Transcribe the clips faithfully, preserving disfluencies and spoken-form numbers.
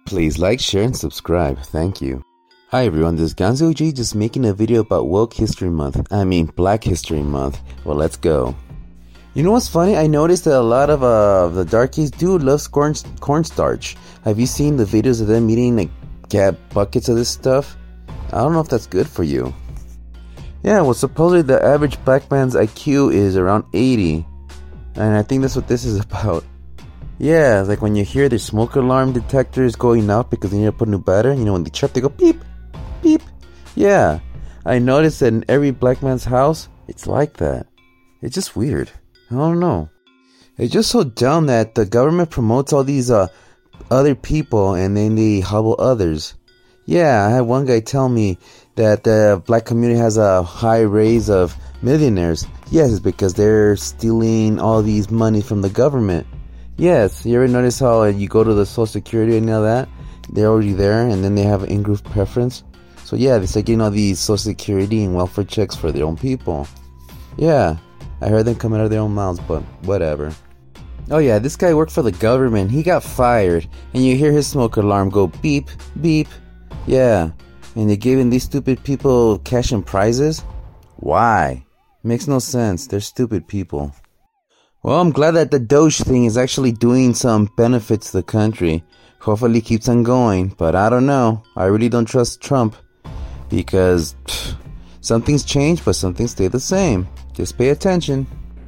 Please like, share, and subscribe. Thank you. Hi everyone, this is Gonzo G just making a video about Woke History Month. I mean Black History Month. Well, let's go. You know what's funny? I noticed that a lot of uh, the darkies do love corn cornstarch. Have you seen the videos of them eating like yeah, buckets of this stuff? I don't know if that's good for you. Yeah, well, supposedly the average black man's I Q is around eighty. And I think that's what this is about. Yeah, like when you hear the smoke alarm detectors going off because they need to put new battery, you know, when they chirp, they go beep, beep. Yeah, I noticed that in every black man's house, it's like that. It's just weird. I don't know. It's just so dumb that the government promotes all these uh, other people and then they hobble others. Yeah, I had one guy tell me that the black community has a high raise of millionaires. Yes, it's because they're stealing all these money from the government. Yes, you ever notice how you go to the Social Security and all that? They're already there and then they have an in-group preference. So yeah, they start getting all these Social Security and welfare checks for their own people. Yeah, I heard them come out of their own mouths, but whatever. Oh yeah, this guy worked for the government. He got fired and you hear his smoke alarm go beep, beep. Yeah, and they're giving these stupid people cash and prizes? Why? Makes no sense. They're stupid people. Well, I'm glad that the Doge thing is actually doing some benefits to the country. Hopefully it keeps on going, but I don't know. I really don't trust Trump because pff, some things change, but some things stay the same. Just pay attention.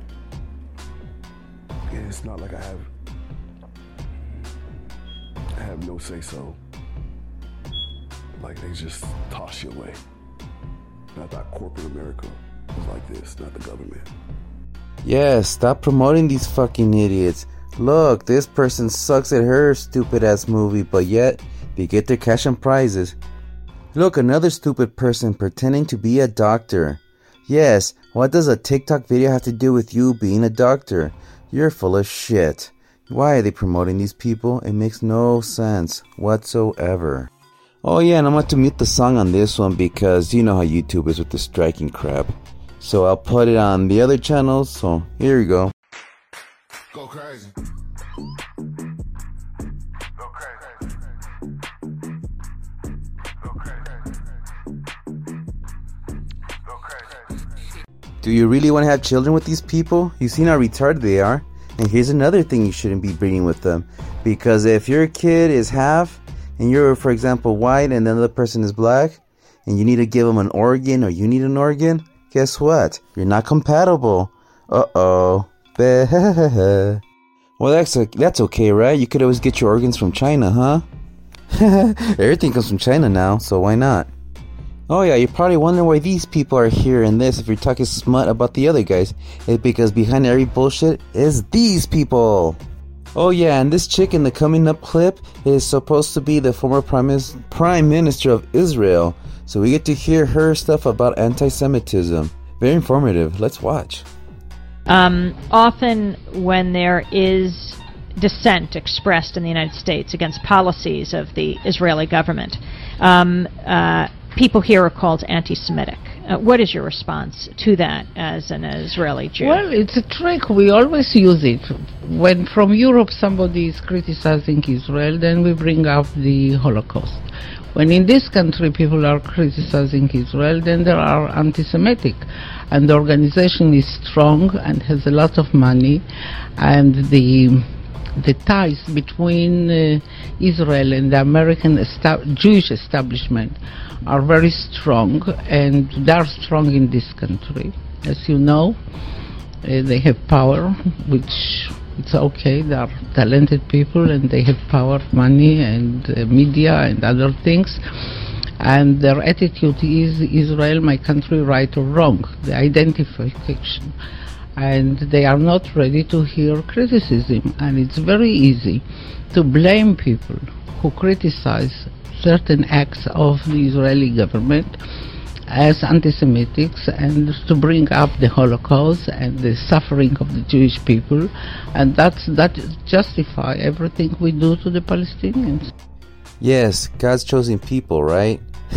Yeah, it's not like I have, I have no say-so. Like they just toss you away. Not that corporate America is like this, not the government. Yeah, stop promoting these fucking idiots. Look, this person sucks at her stupid ass movie, but yet they get their cash and prizes. Look, another stupid person pretending to be a doctor. Yes, what does a TikTok video have to do with you being a doctor? You're full of shit. Why are they promoting these people? It makes no sense whatsoever. Oh yeah, and I'm going to mute the song on this one because you know how YouTube is with the striking crap. So I'll put it on the other channels, so here you go. Go crazy. Go crazy. Go crazy. Go crazy. Do you really want to have children with these people? You've seen how retarded they are. And here's another thing you shouldn't be breeding with them. Because if your kid is half, and you're, for example, white, and the other person is black, and you need to give them an organ, or you need an organ, guess what? You're not compatible. Uh-oh. Well, that's that's okay, right? You could always get your organs from China, huh? Everything comes from China now, so why not? Oh yeah, you're probably wondering why these people are here in this if you're talking smut about the other guys. It's because behind every bullshit is these people. Oh yeah, and this chick in the coming up clip is supposed to be the former Prime, Prime Minister of Israel. So we get to hear her stuff about anti-Semitism. Very informative. Let's watch. Um, often when there is dissent expressed in the United States against policies of the Israeli government, um, uh, people here are called anti-Semitic. Uh, what is your response to that as an Israeli Jew? Well, it's a trick. We always use it. When from Europe somebody is criticizing Israel, then we bring up the Holocaust. When in this country people are criticizing Israel, then they are anti-Semitic. And the organization is strong and has a lot of money, and the the ties between uh, Israel and the American esta- Jewish establishment are very strong, and they are strong in this country. As you know, uh, they have power, which it's okay. They are talented people, and they have power, money, and uh, media, and other things. And their attitude is Israel, my country, right or wrong, the identification. And they are not ready to hear criticism. And it's very easy to blame people who criticize certain acts of the Israeli government as anti-Semitics, and to bring up the Holocaust and the suffering of the Jewish people, and that's that justify everything we do to the Palestinians. Yes, God's chosen people, right?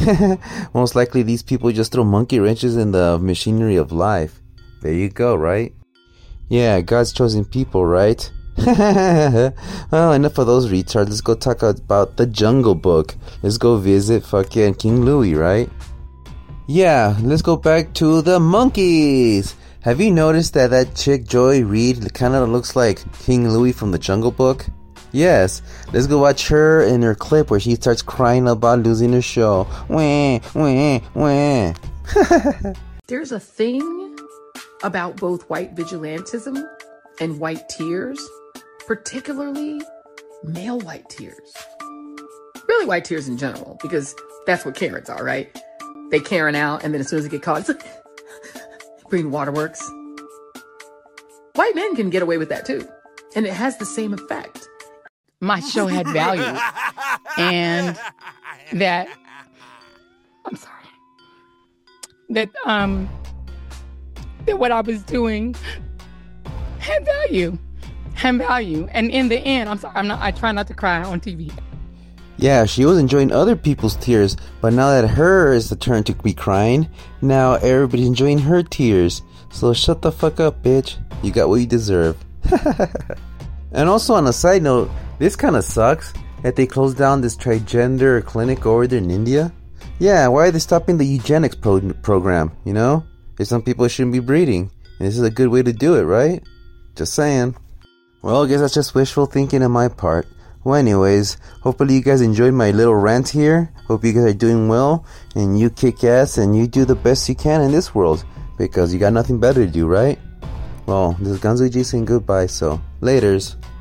Most likely these people just throw monkey wrenches in the machinery of life. There you go, right? Yeah, God's chosen people, right? Well, enough of those retards. Let's go talk about the Jungle Book. Let's go visit fucking King Louis, right? Yeah, let's go back to the monkeys. Have you noticed that that chick Joy Reid kind of looks like King Louis from the Jungle Book? Yes, let's go watch her in her clip where she starts crying about losing her show. Wah, wah, wah. There's a thing about both white vigilantism and white tears, particularly male white tears. Really white tears in general, because that's what Karens are, right? They Karen out, and then as soon as they get caught, it's like, Green Waterworks. White men can get away with that too, and it has the same effect. My show had value, and that, I'm sorry, that, um, that what I was doing had value, had value. And in the end, I'm sorry, I'm not, I try not to cry on T V. Yeah, she was enjoying other people's tears, but now that her is the turn to be crying, now everybody's enjoying her tears. So shut the fuck up, bitch. You got what you deserve. And also on a side note, this kind of sucks that they closed down this transgender clinic over there in India. Yeah, why are they stopping the eugenics pro- program, you know? If some people shouldn't be breeding. And this is a good way to do it, right? Just saying. Well, I guess that's just wishful thinking on my part. Well, anyways, hopefully you guys enjoyed my little rant here. Hope you guys are doing well, and you kick ass, and you do the best you can in this world, because you got nothing better to do, right? Well, this is Ganzo G saying goodbye, so laters.